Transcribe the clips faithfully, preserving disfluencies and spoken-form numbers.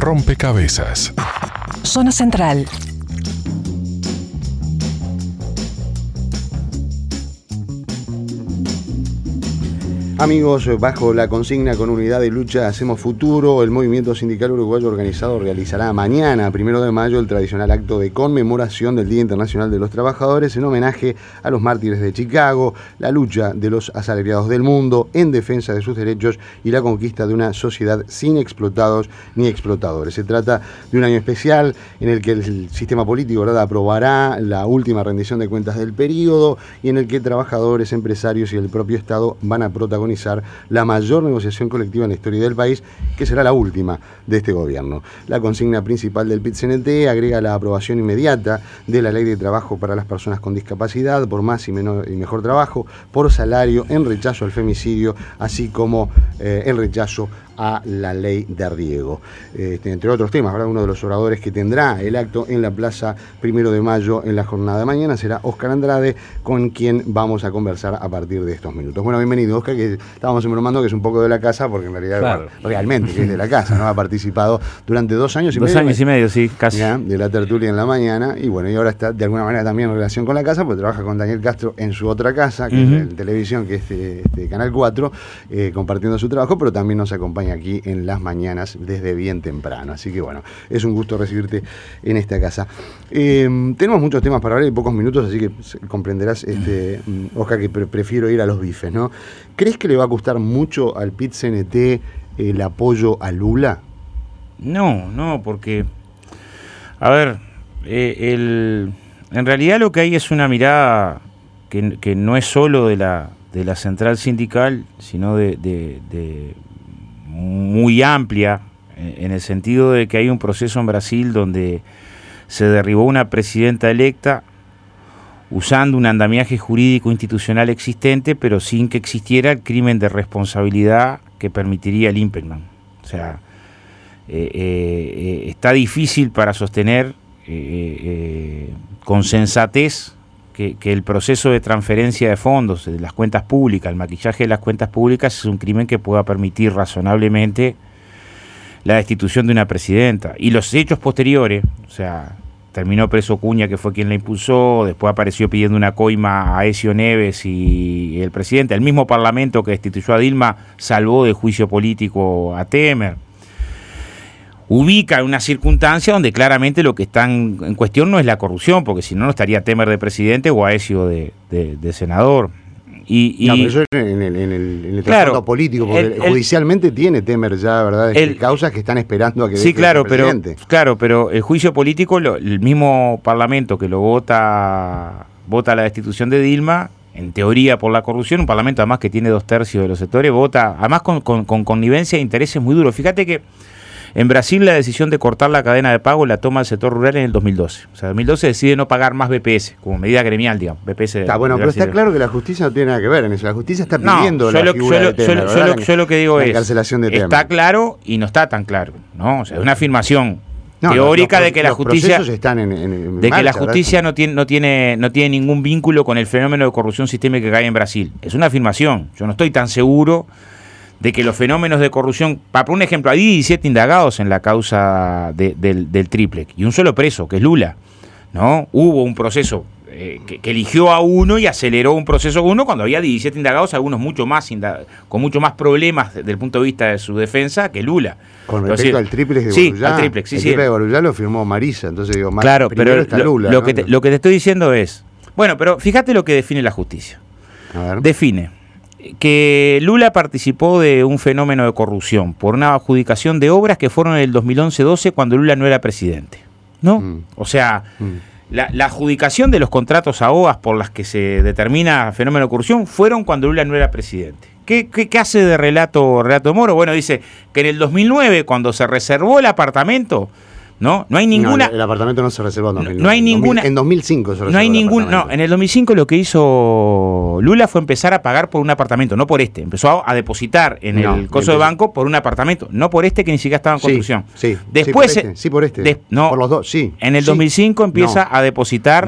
rompecabezas. Zona Central. Amigos, bajo la consigna Con unidad de lucha hacemos futuro, el movimiento sindical uruguayo organizado realizará mañana, primero de mayo, el tradicional acto de conmemoración del Día Internacional de los Trabajadores en homenaje a los mártires de Chicago, la lucha de los asalariados del mundo en defensa de sus derechos y la conquista de una sociedad sin explotados ni explotadores. Se trata de un año especial en el que el sistema político, ¿verdad?, aprobará la última rendición de cuentas del periodo y en el que trabajadores, empresarios y el propio Estado van a protagonizar la mayor negociación colectiva en la historia del país, que será la última de este gobierno. La consigna principal del P I T C N T agrega la aprobación inmediata de la Ley de Trabajo para las personas con discapacidad, por más y, menor, y mejor trabajo, por salario, en rechazo al femicidio, así como eh, el rechazo a la ley de riego. Este, entre otros temas, ¿verdad? Uno de los oradores que tendrá el acto en la Plaza Primero de Mayo en la jornada de mañana será Óscar Andrade, con quien vamos a conversar a partir de estos minutos. Bueno, bienvenido, Óscar, que estábamos bromando que es un poco de la casa, porque en realidad, claro, bueno, realmente que es de la casa, ¿no? Ha participado durante dos años y dos medio. Dos años y medio, sí, casi. ¿Ya? De la tertulia en la mañana, y bueno, y ahora está de alguna manera también en relación con la casa, porque trabaja con Daniel Castro en su otra casa, que uh-huh. es en televisión, que es este, este Canal cuatro, eh, compartiendo su trabajo, pero también nos acompaña aquí en las mañanas desde bien temprano. Así que bueno, es un gusto recibirte en esta casa. Eh, tenemos muchos temas para hablar y pocos minutos, así que comprenderás, este, Óscar, que pre- prefiero ir a los bifes, ¿no? ¿Crees que le va a costar mucho al P I T C N T el apoyo a Lula? No, no, porque, a ver, eh, el, en realidad lo que hay es una mirada que, que no es solo de la, de la central sindical, sino de, de, de muy amplia, en el sentido de que hay un proceso en Brasil donde se derribó una presidenta electa usando un andamiaje jurídico institucional existente, pero sin que existiera el crimen de responsabilidad que permitiría el impeachment. O sea, eh, eh, está difícil para sostener eh, eh, con sensatez que, que el proceso de transferencia de fondos de las cuentas públicas, el maquillaje de las cuentas públicas, es un crimen que pueda permitir razonablemente la destitución de una presidenta. Y los hechos posteriores, o sea, terminó preso Cuña, que fue quien la impulsó, después apareció pidiendo una coima a Ezio Neves y el presidente, el mismo parlamento que destituyó a Dilma, salvó de juicio político a Temer. Ubica una circunstancia donde claramente lo que está en, en cuestión no es la corrupción, porque si no, no estaría Temer de presidente o Aécio de, de, de senador. Y, y, no, pero eso en el, en el, en el claro, trato político, porque el, el, judicialmente tiene Temer ya, ¿verdad? El, causas que están esperando a que sí, deje claro, el presidente. Pero, claro, pero el juicio político, lo, el mismo parlamento que lo vota, vota la destitución de Dilma, en teoría por la corrupción, un parlamento además que tiene dos tercios de los sectores, vota, además con, con, con connivencia de intereses muy duros. Fíjate que en Brasil la decisión de cortar la cadena de pago la toma el sector rural en el dos mil doce. O sea, en dos mil doce decide no pagar más B P S, como medida gremial, digamos. B P S está bueno, pero está claro que la justicia no tiene nada que ver en eso. La justicia está pidiendo no, la lo, figura yo de Temer, yo, yo, lo, yo lo que digo la es, encarcelación de Temer. Está claro y no está tan claro, ¿no? O sea, es una afirmación no, teórica los, los, de que la los justicia están en, en, en de marcha, que la justicia ¿verdad? no tiene no tiene no tiene ningún vínculo con el fenómeno de corrupción sistémica que hay en Brasil. Es una afirmación. Yo no estoy tan seguro de que los fenómenos de corrupción, para poner un ejemplo, hay diecisiete indagados en la causa de, del, del Triplec y un solo preso, que es Lula, ¿no? Hubo un proceso eh, que, que eligió a uno y aceleró un proceso con uno cuando había diecisiete indagados, algunos mucho más indag- con mucho más problemas desde el punto de vista de su defensa que Lula. Con respecto al Triplec de sí, Borrullá, al Triplec, sí, el sí. Triplec de Borrullá lo firmó Marisa, entonces digo, más claro, primero pero está lo, Lula. lo, ¿no? que te, lo que te estoy diciendo es, bueno, pero fíjate lo que define la justicia. A ver. Define que Lula participó de un fenómeno de corrupción por una adjudicación de obras que fueron en el dos mil once doce cuando Lula no era presidente, ¿no? Mm. O sea, mm. la, la adjudicación de los contratos a O A S por las que se determina fenómeno de corrupción fueron cuando Lula no era presidente. ¿Qué, qué, qué hace de relato, relato Moro? Bueno, dice que en el dos mil nueve, cuando se reservó el apartamento, No, no hay ninguna. No, el, el apartamento no se reservó en dos mil nueve. No hay ninguna. En dos mil cinco se reservó. No hay ningún. No, en el dos mil cinco lo que hizo Lula fue empezar a pagar por un apartamento, no por este. Empezó a, a depositar en no, el coso de banco por un apartamento, no por este que ni siquiera estaba en construcción. Sí, sí. Después. Sí, por este. Sí, por este. De, no, por los dos, sí. En el sí. dos mil cinco empieza no. a depositar no.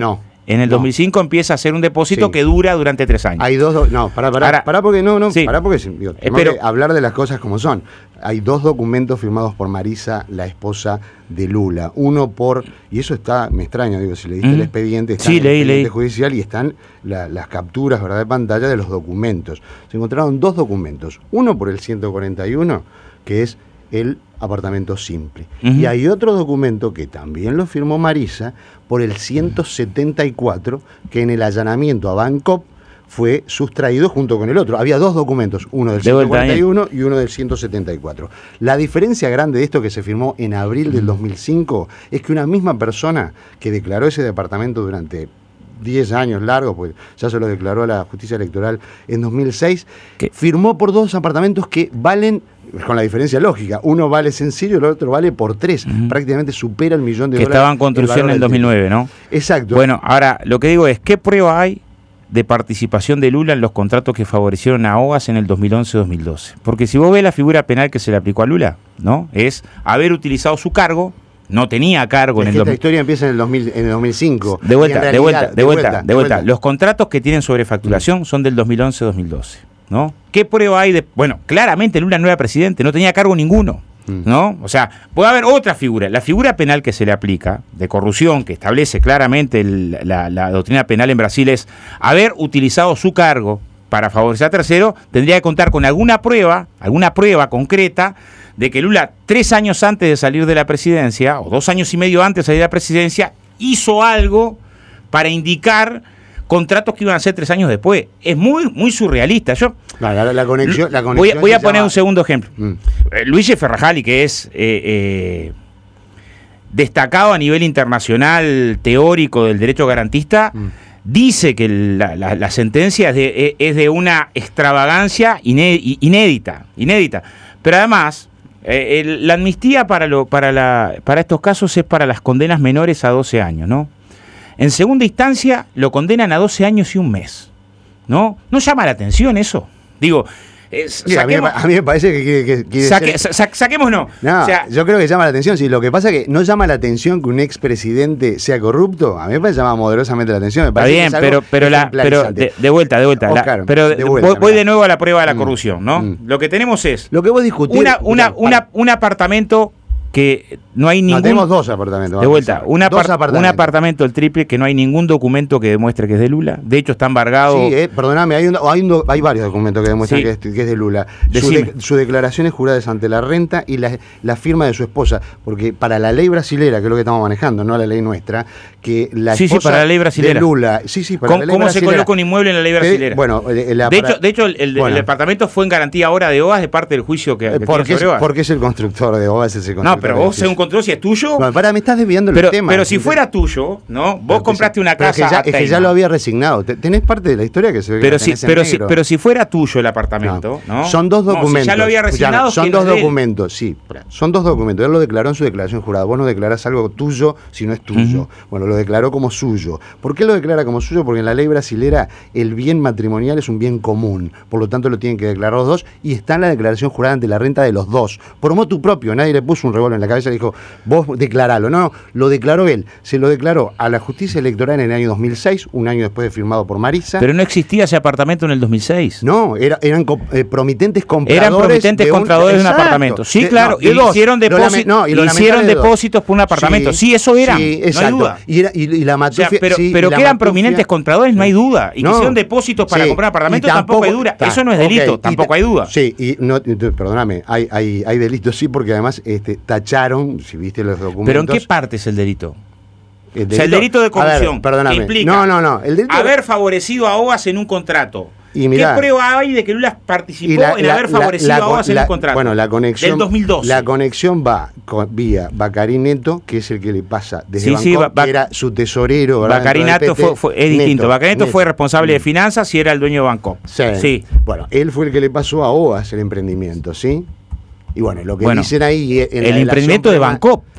en el no. dos mil cinco empieza a hacer un depósito Sí. que dura durante tres años. Hay dos, do no, pará, pará, Ahora, pará porque no, no, sí. pará porque digo, tenemos Eh, pero- que hablar de las cosas como son. Hay dos documentos firmados por Marisa, la esposa de Lula. Uno por, y eso está, me extraña, digo, si leíste Mm. el expediente, está Sí, en el leí, expediente leí. judicial y están la, las capturas, ¿verdad?, de pantalla de los documentos. Se encontraron dos documentos. Uno por el ciento cuarenta y uno, que es el apartamento simple. Ujú. Y hay otro documento que también lo firmó Marisa por el ciento setenta y cuatro, que en el allanamiento a Bancop fue sustraído junto con el otro. Había dos documentos, uno del De vuelta, ciento cuarenta y uno y uno del ciento setenta y cuatro. La diferencia grande de esto que se firmó en abril del dos mil cinco es que una misma persona que declaró ese departamento durante diez años largos, pues ya se lo declaró a la justicia electoral en dos mil seis, ¿Qué? firmó por dos apartamentos que valen, con la diferencia lógica, uno vale sencillo y el otro vale por tres, Ujú. prácticamente supera el millón de Que dólares. estaba en construcción en el dos mil nueve, ¿no? Exacto. Bueno, ahora, lo que digo es, ¿qué prueba hay de participación de Lula en los contratos que favorecieron a OAS en el dos mil once dos mil doce? Porque si vos ves la figura penal que se le aplicó a Lula, ¿no? Es haber utilizado su cargo, no tenía cargo Es en que el esta dos mil. historia empieza en el, dos mil, en el dos mil cinco. De vuelta, Y en de realidad- vuelta, de vuelta, de vuelta. vuelta. Los contratos que tienen sobrefacturación son del dos mil once dos mil doce, ¿no? ¿Qué prueba hay de...? Bueno, claramente Lula no era presidente, no tenía cargo ninguno, ¿no? O sea, puede haber otra figura. La figura penal que se le aplica, de corrupción, que establece claramente el- la, la doctrina penal en Brasil, es haber utilizado su cargo para favorecer a tercero, tendría que contar con alguna prueba, alguna prueba concreta, de que Lula, tres años antes de salir de la presidencia, o dos años y medio antes de salir de la presidencia, hizo algo para indicar contratos que iban a ser tres años después. Es muy, muy surrealista. Yo La, la- la conexión, la voy, a- conexión voy a se poner llama- un segundo ejemplo. Mm. Eh, Luigi Ferrajali, que es eh, eh, destacado a nivel internacional, teórico del derecho garantista, Mm. dice que la, la- la sentencia es de, eh, es de una extravagancia iné- inédita, inédita. Pero además, eh, el- la amnistía para, lo, para, la, para estos casos es para las condenas menores a doce años, ¿no? En segunda instancia lo condenan a doce años y un mes, ¿no? ¿No llama la atención eso? Digo, eh, Sí, a, mí, me saquemos, pa- a mí me parece que quiere, que quiere saque- ser- sa- sa- saquemos no. No, O sea, yo creo que llama la atención. Sí, lo que pasa es que no llama la atención que un expresidente sea corrupto. A mí me parece que llama poderosamente la atención. Me está parece que bien, es algo pero, pero, la, pero ejemplarizante. de, de vuelta, de vuelta. la- Oscar, pero de de- vuelta, voy, voy mirá. de nuevo a la prueba de la Mm, corrupción, ¿no? mm. Lo que tenemos es Lo que vos discutís. una, una, Escuchá, una, para. un apartamento que no hay No, ningún... tenemos dos apartamentos. De vamos a vuelta, empezar. un, apar- Dos un apartamentos. apartamento, el triple, que no hay ningún documento que demuestre que es de Lula. De hecho, está embargado. Sí, eh, perdóname, hay, un- hay, un do- hay varios documentos que demuestran Sí. que, es, que es de Lula. Su, Decime. de- su declaración es jurada ante la renta y la, la firma de su esposa. Porque para la ley brasilera, que es lo que estamos manejando, no la ley nuestra, que la Sí, sí, esposa para la ley brasilera. de Lula. Sí, sí, para ¿Cómo, la ley cómo se brasilera. coloca un inmueble en la ley Eh, brasilera? bueno, eh, la- de, para- hecho, de hecho, el, el- bueno. el departamento fue en garantía ahora de O A S de parte del juicio que, que Eh, tiene porque, es, sobre O A S. porque es el constructor de O A S, ese constructor. No, pero de vos, edificios. según control, si es tuyo. Bueno, para, me estás desviando pero, el tema. pero si fuera tuyo, ¿no? Vos Pero que compraste sí, una pero casa. Es que, ya, a es que ya Teima. lo había resignado. Te- Tenés parte de la historia que se ve que Pero la si, tenés en pero, si, negro. pero si fuera tuyo el apartamento, ¿no? Son dos No, si documentos. ya lo había resignado. Escuchame, son que no dos es de él. documentos, sí. Son dos documentos. Él lo declaró en su declaración jurada. Vos no declarás algo tuyo si no es tuyo. Ujú. Bueno, lo declaró como suyo. ¿Por qué lo declara como suyo? Porque en la ley brasilera el bien matrimonial es un bien común. Por lo tanto, lo tienen que declarar los dos y está en la declaración jurada ante la renta de los dos. Por motu propio. Nadie le puso un revólver en la cabeza y le dijo, vos declaralo. No, no, lo declaró él. Se lo declaró a la justicia electoral en el año dos mil seis, un año después de firmado por Marisa. Pero no existía ese apartamento en el dos mil seis. No, era- eran co- eh, promitentes compradores. Eran promitentes de un- compradores de un Exacto. apartamento. Sí, De- claro. no, de y dos. hicieron, Lo depósit- lame- no, y lo hicieron lamentable de dos. depósitos por un apartamento. Sí, eso eran. Sí, no hay exacto. duda. Y, era- y- y la O sea, matufia. pero sí, pero y la que eran matufia- prominentes compradores, no hay duda. Y No. que hicieron depósitos para Sí, comprar apartamentos, y tampoco, hay duda. ta, Eso no es delito, ok, y tampoco ta- hay duda. Sí, y no, y tú- perdóname, hay, hay, hay delitos, sí, porque además este, tacharon, si viste los documentos. ¿Pero en qué parte es el delito? El O sea, el delito de a ver, corrupción, perdóname. que implica No, no, no. El delito haber favorecido a O A S en un contrato. Y mirá, ¿Qué prueba hay de que Lula participó y la- en la- haber la- favorecido la- a O A S en la- un contrato? Bueno, la conexión. Del dos mil doce. La conexión va con- vía Bacari Neto, que es el que le pasa desde Sí, Bangkok, sí, Ba- que era su tesorero. ¿verdad? Bacari dentro del Nato P T. fue, fue- es distinto. Neto, Bacari Nato Neto. fue responsable de Mm. finanzas y era el dueño de Bangkok. Sí. Sí. Bueno, él fue el que le pasó a O A S el emprendimiento, ¿sí? Y bueno, lo que Bueno, dicen ahí. En la el delación emprendimiento de prima- Bangkok,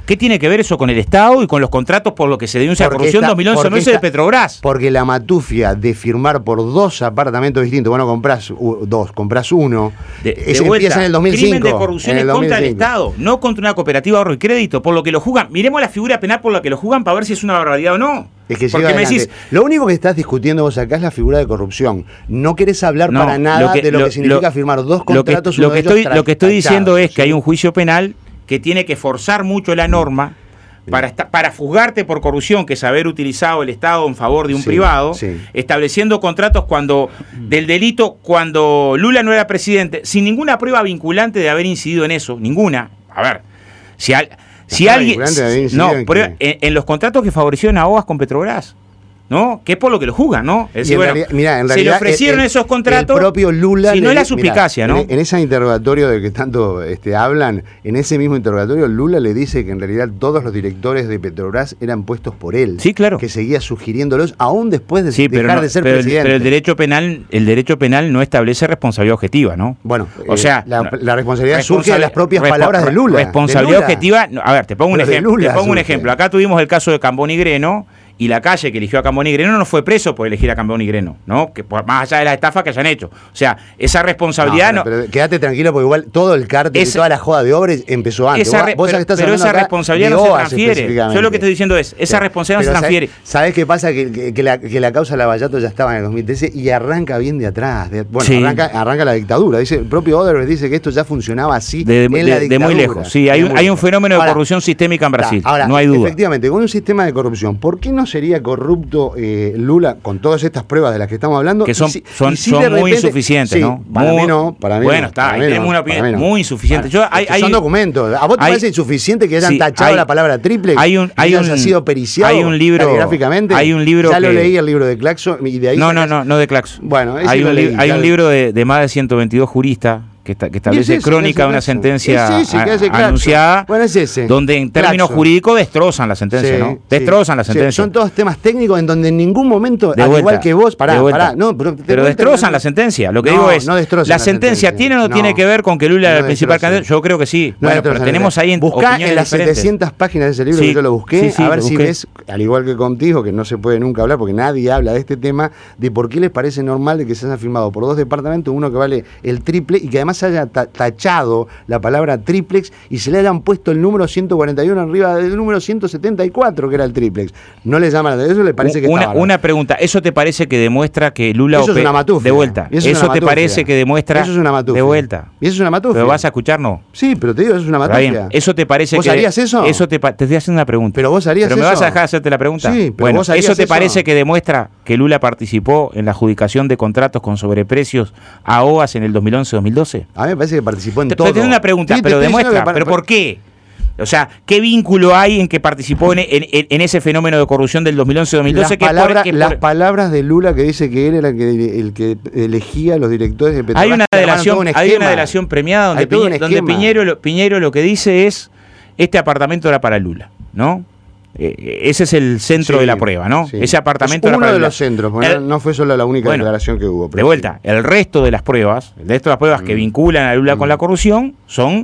¿Qué tiene que ver eso con el Estado y con los contratos por lo que se denuncia la corrupción dos mil once dos mil once de Petrobras? Porque la matufia de firmar por dos apartamentos distintos, bueno, comprás uh, dos, comprás uno, de, de ese vuelta, empieza en el dos mil cinco. Crimen de corrupción es contra el Estado, no contra una cooperativa de ahorro y crédito, por lo que lo juzgan. Miremos la figura penal por la que lo juzgan para ver si es una barbaridad o no. Es que porque me decís, lo único que estás discutiendo vos acá es la figura de corrupción. No querés hablar no, para nada lo que, de lo, lo que significa lo, firmar dos contratos. Lo que, lo que estoy, tra- lo que estoy diciendo es ¿sí? que hay un juicio penal que tiene que forzar mucho la norma para, esta, para juzgarte por corrupción, que es haber utilizado el Estado en favor de un sí, privado, sí. estableciendo contratos cuando del delito cuando Lula no era presidente, sin ninguna prueba vinculante de haber incidido en eso, ninguna. A ver, si, al, si alguien... No, en, en, en los contratos que favorecieron a Oas con Petrobras, ¿no? Que es por lo que lo juzgan, ¿no? Es decir, en bueno, realidad, mirá, en se realidad le ofrecieron el, esos contratos. El propio Lula. Si no le, es la suspicacia, mirá, ¿no? En, en ese interrogatorio del que tanto este, hablan, en ese mismo interrogatorio, Lula le dice que en realidad todos los directores de Petrobras eran puestos por él. Sí, claro. Que seguía sugiriéndolos aún después de sí, dejar no, de ser pero presidente. El, pero el derecho penal, el derecho penal no establece responsabilidad objetiva, ¿no? Bueno, o sea, eh, la, la responsabilidad responsabilidad surge de las propias palabras de Lula. Responsabilidad de Lula. objetiva. No, a ver, te pongo un pero ejemplo. Te pongo un surge. ejemplo. Acá tuvimos el caso de Cambón y Greno. Y la calle que eligió a Cambón y Greno no fue preso por elegir a Cambón y Greno, ¿no? Que por, más allá de las estafas que hayan hecho. O sea, esa responsabilidad no. Pero, no. pero quédate tranquilo porque igual todo el cártel y toda la joda de obras empezó antes. Esa re, vos, vos pero pero esa responsabilidad no se transfiere. Yo lo que estoy diciendo es, esa pero, responsabilidad no se transfiere. ¿Sabés, ¿sabés qué pasa? Que, que, que, la, que la causa de Lavallato ya estaba en el dos mil trece y arranca bien de atrás. De, bueno, sí. arranca, arranca la dictadura. Dice, el propio Odebrecht dice que esto ya funcionaba así de, en de, la de, dictadura. De muy lejos. Sí, hay un, hay un fenómeno ahora, de corrupción sistémica en Brasil. Ahora, no hay duda. Efectivamente, con un sistema de corrupción, ¿por qué no sería corrupto Eh, Lula con todas estas pruebas de las que estamos hablando? Que son, si, son, si son repente, muy insuficientes, sí, ¿no? Para muy, mí no, para mí Bueno, no, está, ahí mí tenemos no, una opinión no. muy insuficiente. Bueno, Yo, hay, son hay, documentos. ¿A vos te hay, parece insuficiente que hayan sí, tachado hay, la palabra triple? Hay un, hay y un, haya sido periciado hay un libro, caligráficamente. Hay un libro ya que, lo leí, el libro de Claxon, y de ahí no, no, no, no de Claxon. Bueno, hay un, leí, hay un libro de, de más de ciento veintidós juristas que, está, que establece ese, crónica de una Claxon. sentencia ese, a, anunciada, bueno, es ese. donde en términos Claxon. jurídicos destrozan la sentencia, sí, ¿no? Destrozan sí, la sentencia. Sí, son todos temas técnicos en donde en ningún momento, de al vuelta, igual que vos, pará, de pará, no, pero, de pero vuelta, destrozan no, la sentencia. Lo que no, digo es, no la, la sentencia, sentencia tiene o no, no tiene que ver con que Lula no era el principal destrozan. candidato. Yo creo que sí. No bueno, pero tenemos ahí en buscá en las setecientas páginas de ese libro, sí, que yo lo busqué, sí, sí, a ver lo si busqué. ves, al igual que contigo, que no se puede nunca hablar porque nadie habla de este tema, de por qué les parece normal de que se haya firmado por dos departamentos, uno que vale el triple y que además se haya ta tachado la palabra triplex y se le hayan puesto el número ciento cuarenta y uno arriba del número ciento setenta y cuatro, que era el triplex. No le llaman a eso, le parece que una, está una pregunta, ¿eso te parece que demuestra que Lula eso es una matufia. De vuelta. Eso, eso te parece que demuestra eso es una matufia. De vuelta. Y eso es una matufia. Pero vas a escucharnos. Sí, pero te digo, eso es una matufia. Eso te parece ¿Vos que harías eso? Eso te, te estoy haciendo una pregunta. Pero vos harías ¿Pero eso. me vas a dejar hacerte la pregunta? Sí, pero bueno, vos harías ¿eso te eso? parece que demuestra que Lula participó en la adjudicación de contratos con sobreprecios a O A S en el dos mil once dos mil doce? A mí me parece que participó en te, todo. Te tengo una pregunta, sí, pero te demuestra, para, ¿pero por qué? O sea, ¿qué vínculo hay en que participó en, en, en ese fenómeno de corrupción del dos mil once dos mil doce? Las, que palabra, por, que las por... palabras de Lula que dice que él era el que, el que elegía a los directores de Petrobras. Hay una delación, un hay una delación premiada donde, Piñe, donde Piñero, lo, Piñero lo que dice es, este apartamento era para Lula, ¿no? Eh, ese es el centro sí, de la prueba, ¿no? Sí. Ese apartamento es uno era para de Lula. los centros, porque el, no fue solo la única bueno, declaración que hubo. De vuelta, el resto de las pruebas, el resto de las pruebas mm. que vinculan a Lula mm. con la corrupción son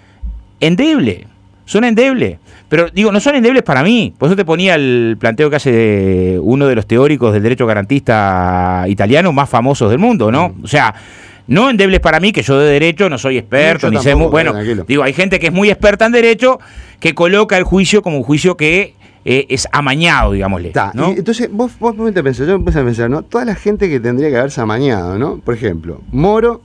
endebles. Son endebles. Pero digo, no son endebles para mí. Por eso te ponía el planteo que hace uno de los teóricos del derecho garantista italiano más famosos del mundo, ¿no? Mm. O sea, no endebles para mí, que yo de derecho no soy experto, no, ni sé muy bueno. Tranquilo. Digo, hay gente que es muy experta en derecho que coloca el juicio como un juicio que eh, es amañado, digámosle. Ta, ¿no? y entonces, vos, vos ponete a pensar, yo empecé a pensar, ¿no? Toda la gente que tendría que haberse amañado, ¿no? Por ejemplo, Moro,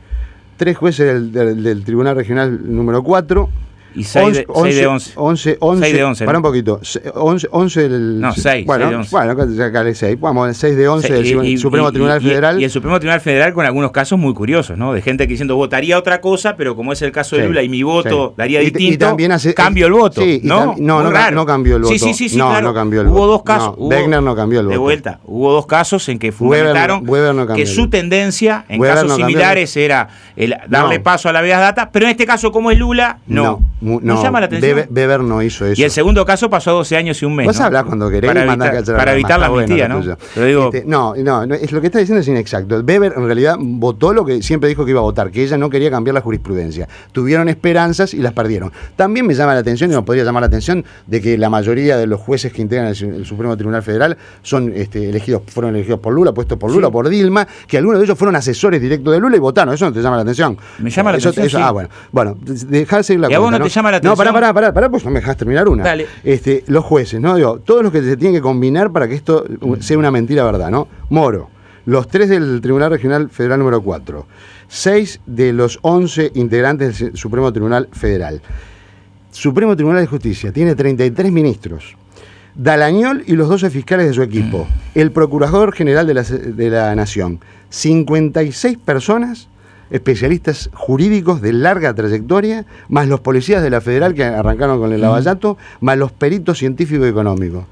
tres jueces del, del, del Tribunal Regional número cuatro. Y seis de once. once, once, seis de once. Para un poquito. once, once del. No, seis. Bueno, seis de once. Bueno, ya acá seis. Vamos, seis de once seis, del y, Supremo y, Tribunal y, Federal. Y el Supremo Tribunal Federal con algunos casos muy curiosos, ¿no? De gente que diciendo votaría otra cosa, pero como es el caso de sí, Lula y mi voto sí. daría y, distinto, y también hace, cambio el voto. Sí, ¿no? No, no, no cambió el voto. Sí, sí, sí, sí no, claro. no cambió el hubo voto. dos casos. No, Wegner no cambió el voto. De vuelta, hubo dos casos en que fundamentaron Weber, Weber no que su tendencia en Weber casos no similares era el darle no. paso a la Veas Data, pero en este caso, como es Lula, no. No, No, ¿No llama la atención? Weber, Weber no hizo eso. Y el segundo caso pasó a doce años y un mes. Vos ¿no? hablás cuando querés para y mandás evitar, callar para la evitar la bueno, amnistía, ¿no? Pero digo, este, no, no, no, es lo que está diciendo es inexacto. Weber en realidad votó lo que siempre dijo que iba a votar, que ella no quería cambiar la jurisprudencia. Tuvieron esperanzas y las perdieron. También me llama la atención, y nos podría llamar la atención, de que la mayoría de los jueces que integran el, el Supremo Tribunal Federal son este, elegidos, fueron elegidos por Lula, puestos por Lula, sí. por Dilma, que algunos de ellos fueron asesores directos de Lula y votaron. Eso no te llama la atención. Me llama la eso, atención. Eso, sí. Ah, bueno. Bueno, dejá de seguir la ¿Y a vos no, ¿no? te llama la atención? No, pará, pará, pará, pará, pues no me dejás terminar una. Dale. Este, los jueces, ¿no? Digo, todos los que se tienen que combinar para que esto sea una mentira verdad, ¿no? Moro, los tres del Tribunal Regional Federal número cuatro, seis de los once integrantes del Supremo Tribunal Federal. Supremo Tribunal de Justicia tiene treinta y tres ministros. Dalañol y los doce fiscales de su equipo. El Procurador General de la, de la Nación. cincuenta y seis personas, especialistas jurídicos de larga trayectoria, más los policías de la Federal que arrancaron con el Lavallato, más los peritos científicos y económicos.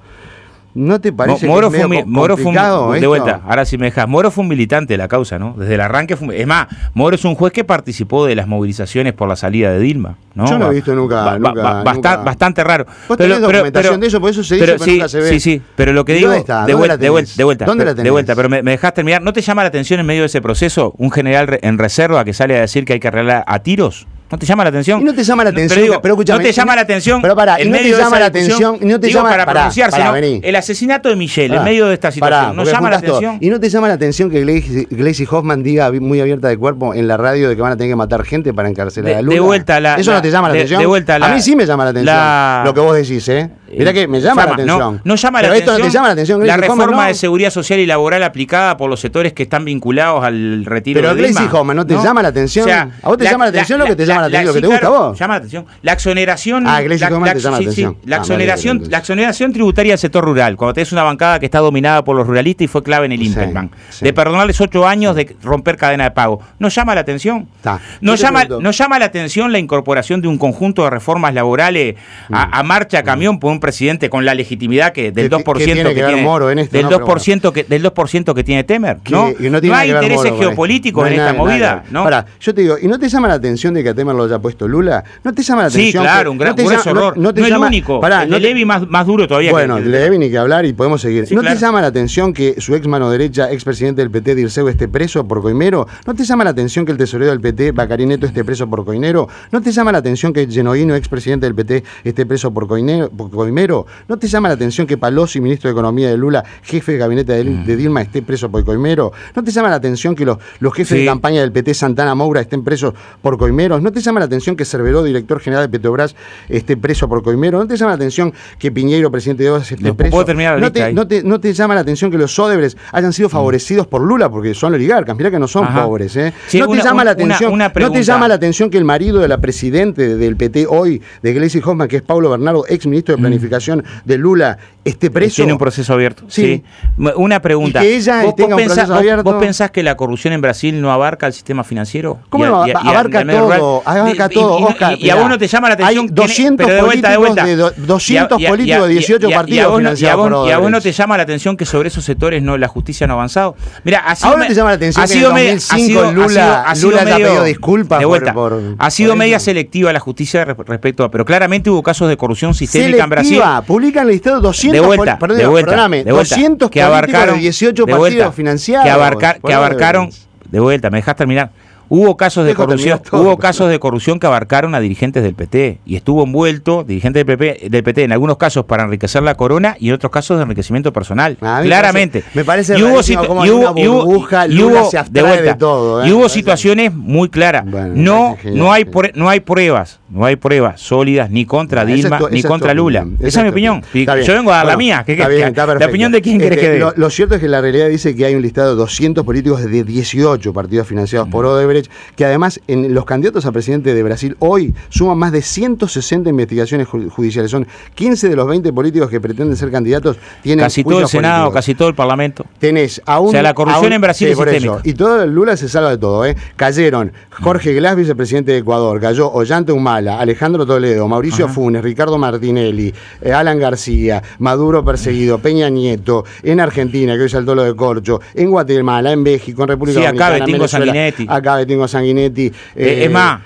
¿No te parece Moro que es fue medio un, Moro fue un, de esto? vuelta, ahora si me dejas, Moro fue un militante de la causa, ¿no? Desde el arranque fue, es más, Moro es un juez que participó de las movilizaciones por la salida de Dilma, ¿no? Yo no he visto nunca, ba, nunca, ba, bastante, nunca. bastante raro. Vos pero, tenés documentación pero, de eso, por eso se dice, pero, pero sí, nunca se ve. Sí, sí, pero lo que digo, ¿Dónde está? de, ¿Dónde vuelta, de vuelta, de vuelta, ¿Dónde la de vuelta, pero me, me dejás terminar. ¿No te llama la atención en medio de ese proceso un general en reserva que sale a decir que hay que arreglar a tiros? ¿No te llama la atención? Y no te llama la atención. Pero, digo, pero escúchame, no te llama la atención. Pero pará, y no te llama la atención. Y no te digo, llama para pará, pronunciarse, pará, ¿no? vení. El asesinato de Michelle Pará, en medio de esta situación. Pará, ¿No llama la atención? Todo. Y no te llama la atención que Gleisi Hoffmann diga muy abierta de cuerpo en la radio de que van a tener que matar gente para encarcelar de, a Lula. De vuelta la, Eso la, no te llama la de, atención. De vuelta la, a mí sí me llama la atención. La, lo que vos decís, ¿eh? Mirá que me llama, llama la atención. No, no llama pero la esto atención. no te llama la atención. La reforma Hoffmann, ¿no? de seguridad social y laboral aplicada por los sectores que están vinculados al retiro pero de Dilma. Pero Gleisi Hoffmann, ¿no te ¿no? llama la atención? O sea, ¿a vos te la, llama la atención la, lo que te llama la, la atención? ¿Lo que sí, te gusta claro, a vos? Llama la atención. La exoneración. Ah, Gleisi Hoffmann la, te llama sí, la atención. Sí, la, ah, exoneración, vale, la exoneración tributaria del sector rural, cuando tenés una bancada que está dominada por los ruralistas y fue clave en el Impelman. Sí, sí. De perdonarles ocho años de romper cadena de pago. ¿No llama la atención? ¿No llama, ¿No llama la atención la incorporación de un conjunto de reformas laborales mm. a, a marcha a camión por un presidente con la legitimidad que del dos por ciento que, que tiene Moro en esto, del, ¿no? dos por ciento que, del dos por ciento que tiene Temer? ¿No? Que, no, no hay intereses geopolíticos no en esta nada, movida. Nada. ¿No? Ahora, yo te digo, ¿y no te llama la atención de que a Temer lo haya puesto Lula? ¿No te llama la atención? Sí, claro, que, un gran no grueso error. No, no, te no llama, el único. Pará, el no de te, Levi más, más duro todavía. Bueno, que, el de Levi ni que hablar y podemos seguir. Sí, ¿No claro. te llama la atención que su ex mano derecha, ex presidente del P T, Dirceu, esté preso por coimero? ¿No te llama la atención que el tesorero del P T, Bacarineto, esté preso por coinero? ¿No te llama la atención que Genuino, ex presidente del P T, esté preso por, coinero, por coimero? ¿No te llama la atención que Palocci, ministro de Economía de Lula, jefe de gabinete de, de Dilma, esté preso por coimero? ¿No te llama la atención que los, los jefes sí. de campaña del P T, Santana Moura, estén presos por coimeros? ¿No te llama la atención que Cerveró, director general de Petrobras, esté preso por coimero? ¿No te llama la atención que Piñeiro, presidente de O A S, esté no, preso? ¿Puedo terminar la ¿No, te, no, te, ¿No te llama la atención que los Odebrecht hayan sido favorecidos mm. por Lula porque son oligarcas? Mirá que no son Ajá. pobres, ¿eh? Sí, ¿No, te una, llama la atención, una, una ¿No te llama la atención que el marido de la presidente del P T hoy, de Gleisi Hoffmann, que es Paulo Bernardo, ex ministro de Planificación mm. de Lula, esté preso? Tiene un proceso abierto. Sí. sí. Una pregunta. Y que ella ¿Vos, tenga vos un proceso pensás, abierto? ¿Vos pensás que la corrupción en Brasil no abarca el sistema financiero? ¿Cómo no? A, abarca todo, abarca y, todo, y, Oscar. Y, y a vos no te llama la atención. Hay doscientos de vuelta, de vuelta. De do, doscientos y a, políticos y a, de dieciocho y a, partidos y a vos, financiados y a vos, por y a vos no te llama la atención que sobre esos sectores no la justicia no ha avanzado. Mira, así ahora te llama la atención que en dos mil cinco Lula haya pedido disculpas de vuelta. Por, por, ha sido por media selectiva la justicia respecto a, pero claramente hubo casos de corrupción sistémica selectiva, en Brasil. Publican el listado doscientos de vuelta, perdón, de vuelta, perdóname, de vuelta, doscientos que abarcaron de dieciocho de partidos vuelta, financiados. Que, abarcar, que abarcaron de vuelta, me dejas terminar. Hubo casos de corrupción, hubo casos de corrupción que abarcaron a dirigentes del P T y estuvo envuelto dirigentes del P P, del P T en algunos casos para enriquecer la corona y en otros casos de enriquecimiento personal. Claramente. Me parece, me parece y hubo situ- como y hubo, una burbuja, y hubo, Lula se abstrae de, vuelta, de todo. ¿eh? Y hubo situaciones muy claras. Bueno, no, no hay por, no hay pruebas, no hay pruebas sólidas ni contra esa Dilma es tu, ni contra Lula. Esa, esa es mi opinión. Yo vengo a dar bueno, la mía. Que, está que, bien, está la opinión de quién este, querés que dé. Lo, lo cierto es que la realidad dice que hay un listado de doscientos políticos de dieciocho partidos financiados mm. por Odebrecht, que además en los candidatos a presidente de Brasil hoy suman más de ciento sesenta investigaciones judiciales. Son quince de los veinte políticos que pretenden ser candidatos. Tienen casi todo el Senado, políticos. casi todo el Parlamento. Tenés a un, o sea, la corrupción un, en Brasil sí, es por sistémica. Eso. Y todo Lula se salva de todo. ¿eh? Cayeron Jorge Glass, vicepresidente de Ecuador, cayó Ollanta Humala, Alejandro Toledo, Mauricio Ajá. Funes, Ricardo Martinelli, eh, Alan García, Maduro perseguido, Peña Nieto, en Argentina, que hoy saltó lo de Corcho, en Guatemala, en México, en República sí, Dominicana, acá Betingo Sanguinetti. Acá Betingo Sanguinetti. Eh, es más,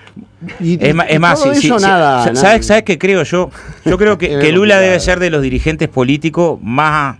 Y, es, y, es más, sí, sí, nada, ¿sabes, nada. ¿sabes qué creo yo? Yo creo que, que Lula debe ser de los dirigentes políticos más,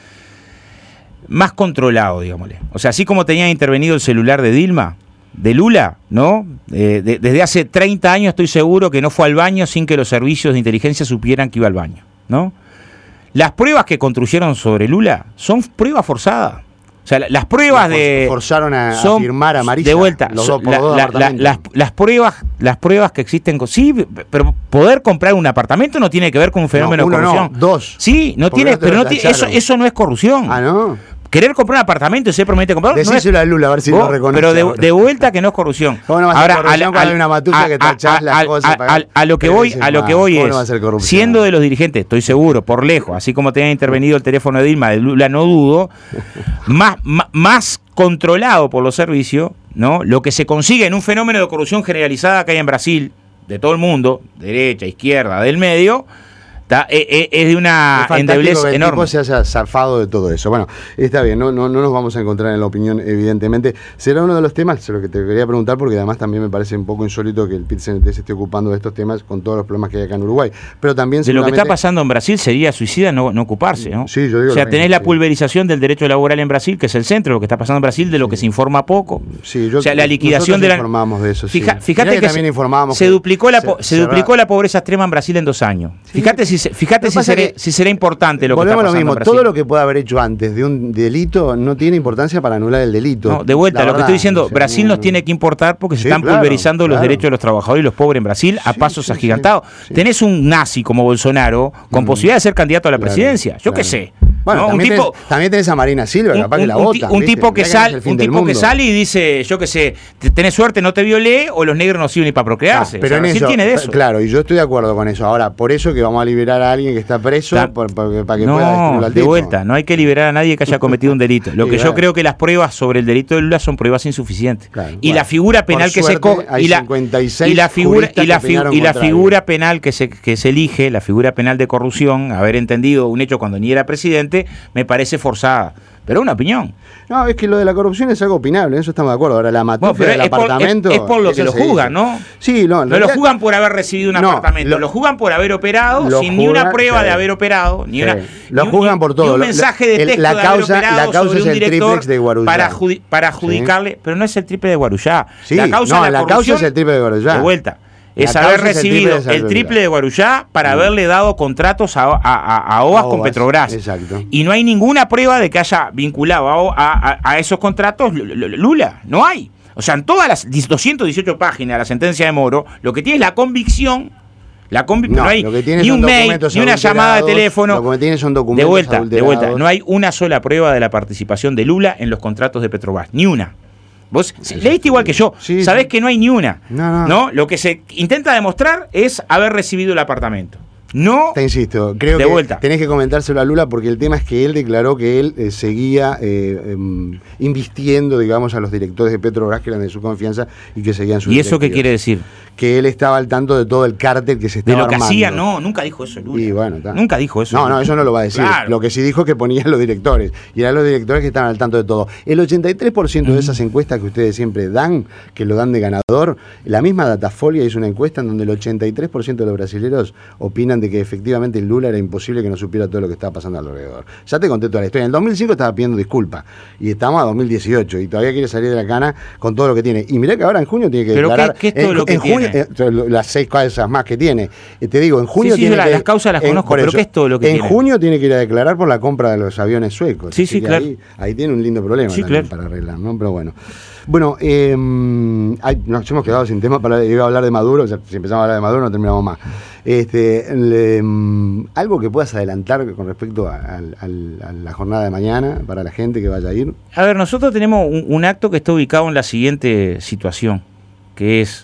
más controlados, digámosle. O sea, así como tenía intervenido el celular de Dilma, de Lula, ¿no? Eh, de, desde hace treinta años estoy seguro que no fue al baño sin que los servicios de inteligencia supieran que iba al baño, ¿no? Las pruebas que construyeron sobre Lula son pruebas forzadas. O sea, las pruebas de... Forzaron a, son, a firmar a Marisa. De vuelta, los dos, por la, los dos la, la, las, las, pruebas, las pruebas que existen... Sí, pero poder comprar un apartamento no tiene que ver con un fenómeno no, uno de corrupción. No, dos. Sí, no tiene, pero no tiene, eso, eso no es corrupción. Ah, ¿no? Querer comprar un apartamento y ser promete comprar Decíselo no es, a Lula a ver si vos, lo reconoce. Pero de, de vuelta que no es corrupción. ¿Cómo no va a ser corrupción cuando hay una matusa que tachás las cosas? A, a, a lo que voy, a lo que voy es, siendo de los dirigentes, estoy seguro, por lejos, así como tenía intervenido el teléfono de Dilma, de Lula no dudo, más, más, más controlado por los servicios, ¿no? Lo que se consigue en un fenómeno de corrupción generalizada que hay en Brasil, de todo el mundo, derecha, izquierda, del medio, Está, es, es de una es endeblez que el enorme. tipo se haya zafado de todo eso. Bueno, está bien, no, no, no nos vamos a encontrar en la opinión, evidentemente. Será uno de los temas, lo que te quería preguntar, porque además también me parece un poco insólito que el P I T C N T se esté ocupando de estos temas con todos los problemas que hay acá en Uruguay. Pero también de lo que está pasando en Brasil sería suicida no, no ocuparse, ¿no? Sí, yo digo o sea, tenés mismo, la sí. pulverización del derecho laboral en Brasil, que es el centro de lo que está pasando en Brasil, de lo que sí. se informa poco. Sí, yo, o sea, la liquidación de la... informamos de eso, Fija, sí. Fíjate que, que también informábamos se, que duplicó la, se, se duplicó la pobreza extrema en Brasil en dos años. Sí. Fíjate si, fíjate si será, si será importante lo que está pasando lo mismo, en Brasil. Todo lo que pueda haber hecho antes de un delito no tiene importancia para anular el delito. No, de vuelta, la lo verdad, que estoy diciendo, o sea, Brasil no, nos tiene que importar porque se sí, están claro, pulverizando claro. los derechos de los trabajadores y los pobres en Brasil a sí, pasos sí, agigantados. Sí, sí. Tenés un nazi como Bolsonaro con mm, posibilidad de ser candidato a la claro, presidencia. Yo claro. qué sé. Bueno, ¿no? también, un tipo, tenés, también tenés a Marina Silva, capaz un, que la un, vota. Un tipo, que, sal, un tipo que sale y dice, yo qué sé, tenés suerte, no te violé, o los negros no sirven ni para procrearse. Ah, pero o sea, en eso, tiene de eso. Claro, y yo estoy de acuerdo con eso. Ahora, por eso que vamos a liberar a alguien que está preso Ta por, por, para que no, pueda destruirlo al de tipo. vuelta, no hay que liberar a nadie que haya cometido un delito. Lo sí, que bueno. yo creo que las pruebas sobre el delito de Lula son pruebas insuficientes. Claro, y bueno. la figura penal por que suerte, se coge hay y la, cincuenta y seis y la figura y la, fi y la figura él. penal que se que se elige, la figura penal de corrupción, haber entendido un hecho cuando ni era presidente, me parece forzada. Pero una opinión. No, es que lo de la corrupción es algo opinable, en eso estamos de acuerdo. Ahora, la matufia bueno, del es apartamento... Por, es, es por lo que lo juzgan, ¿no? Sí, no. No lo juzgan por haber recibido un no, apartamento, lo, lo juzgan por haber operado, sin juzgan, ni una prueba sí. de haber operado, ni sí. una... Lo ni, juzgan por todo. Ni un mensaje de texto la de causa, haber operado la causa sobre es un el director triplex de Guarujá. para, para adjudicarle... Sí. Pero no es el triple de Guarujá. Sí, la causa, no, de la, la causa es el triple de Guarujá. De vuelta. Es La haber causa recibido es el triple de, el triple de Guarujá para mm. haberle dado contratos a, a, a, a O A S con Petrobras. Exacto. Y no hay ninguna prueba de que haya vinculado a, a, a esos contratos Lula. No hay. O sea, en todas las doscientas dieciocho páginas de la sentencia de Moro, lo que tiene es la convicción. La convic no, no hay ni un mail, ni una llamada de teléfono. Lo que tiene son documentos de vuelta, de vuelta. No hay una sola prueba de la participación de Lula en los contratos de Petrobras. Ni una. Vos sí, leíste igual que yo, sí, sabés sí. que no hay ni una. No, no. ¿no? Lo que se intenta demostrar es haber recibido el apartamento. No. Te insisto, creo de que vuelta. tenés que comentárselo a Lula porque el tema es que él declaró que él eh, seguía eh, eh, invistiendo, digamos, a los directores de Petrobras que eran de su confianza y que seguían sus ¿Y eso directivos. qué quiere decir? Que él estaba al tanto de todo el cártel que se estaba de lo que armando. hacía, no, nunca dijo eso Lula. Y bueno, nunca dijo eso. No, Lula. no, eso no lo va a decir. Claro. Lo que sí dijo es que ponían los directores. Y eran los directores que estaban al tanto de todo. El ochenta y tres por ciento mm. de esas encuestas que ustedes siempre dan, que lo dan de ganador, la misma Datafolia hizo una encuesta en donde el ochenta y tres por ciento de los brasileños opinan de que efectivamente Lula era imposible que no supiera todo lo que estaba pasando alrededor. Ya te conté toda la historia. En el dos mil cinco estaba pidiendo disculpas. Y estamos a dos mil dieciocho. Y todavía quiere salir de la cana con todo lo que tiene. Y mirá que ahora en junio tiene que ¿Pero declarar... qué, qué es todo en, lo que en junio, tiene? Eh, las seis causas más que tiene. Eh, te digo, en junio sí, sí, tiene la, que... las causas las en, conozco, pero eso, ¿qué es todo lo que en tiene? En junio tiene que ir a declarar por la compra de los aviones suecos. Sí, sí, claro. Ahí, ahí tiene un lindo problema sí, claro. para arreglar, ¿no? Pero bueno. Bueno, eh, hay, nos hemos quedado sin tema para iba a hablar de Maduro. O sea, si empezamos a hablar de Maduro no terminamos más. Este, le, algo que puedas adelantar con respecto a, a, a la jornada de mañana para la gente que vaya a ir. A ver, nosotros tenemos un, un acto que está ubicado en la siguiente situación, que es...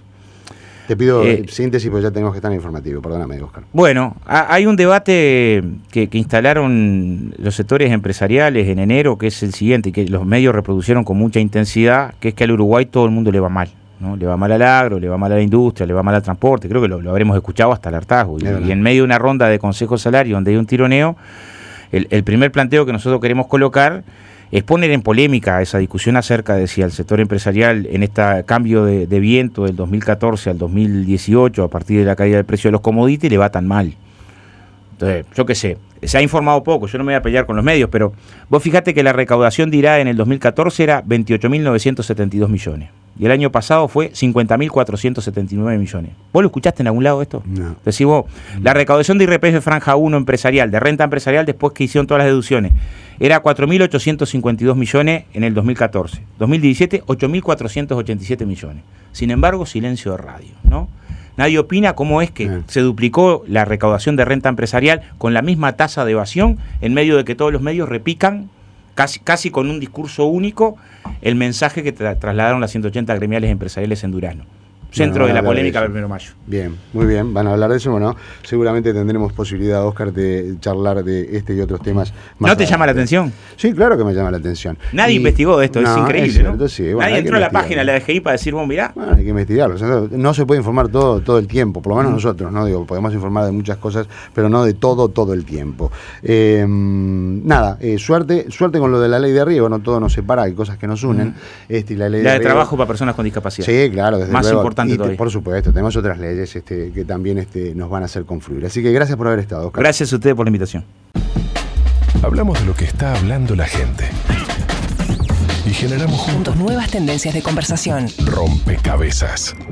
Te pido eh, síntesis porque ya tenemos que estar en informativo, perdóname, Oscar. Bueno, a, hay un debate que, que instalaron los sectores empresariales en enero, que es el siguiente, y que los medios reproducieron con mucha intensidad, que es que al Uruguay todo el mundo le va mal, ¿no? Le va mal al agro, le va mal a la industria, le va mal al transporte, creo que lo, lo habremos escuchado hasta el hartazgo. Y, y en medio de una ronda de consejo salario donde hay un tironeo, el, el primer planteo que nosotros queremos colocar es poner en polémica esa discusión acerca de si el sector empresarial en este cambio de, de viento del dos mil catorce al dos mil dieciocho, a partir de la caída del precio de los commodities, le va tan mal. Entonces, yo qué sé, se ha informado poco, yo no me voy a pelear con los medios, pero vos fijate que la recaudación de I R A en el dos mil catorce era veintiocho mil novecientos setenta y dos millones. Y el año pasado fue cincuenta mil cuatrocientos setenta y nueve millones. ¿Vos lo escuchaste en algún lado esto? No. Decís vos, la recaudación de I R P F franja uno empresarial, de renta empresarial, después que hicieron todas las deducciones, era cuatro mil ochocientos cincuenta y dos millones en el dos mil catorce. dos mil diecisiete, ocho mil cuatrocientos ochenta y siete millones. Sin embargo, silencio de radio, ¿no? Nadie opina cómo es que se duplicó la recaudación de renta empresarial con la misma tasa de evasión, en medio de que todos los medios repican, casi, casi con un discurso único, el mensaje que tra- trasladaron las ciento ochenta gremiales empresariales en Durazno. Centro Bueno, de la hablar polémica de del primero de mayo. Bien, muy bien, van a hablar de eso, bueno, seguramente tendremos posibilidad, Oscar, de charlar de este y otros temas más ¿No te adelante. llama la atención? Sí, claro que me llama la atención. Nadie Y- investigó esto, es No, increíble, cierto, ¿no? sí, bueno, Nadie hay que entró a la investigarlo. página de la D G I para decir, vos mirá. Bueno, hay que investigarlo. O sea, no se puede informar todo todo el tiempo, por lo menos nosotros, ¿no? Digo, podemos informar de muchas cosas, pero no de todo todo el tiempo. Eh, nada, eh, suerte suerte con lo de la ley de riego, no todo nos separa, hay cosas que nos unen. Mm. Este, y la ley La de riego- trabajo para personas con discapacidad. Sí, claro, desde Más luego. importante Y te- todavía. por supuesto, tenemos otras leyes este, que también este, nos van a hacer confluir. Así que gracias por haber estado, Oscar. Gracias a ustedes por la invitación. Hablamos de lo que está hablando la gente. Y generamos juntos Juntos nuevas tendencias de conversación. rompecabezas.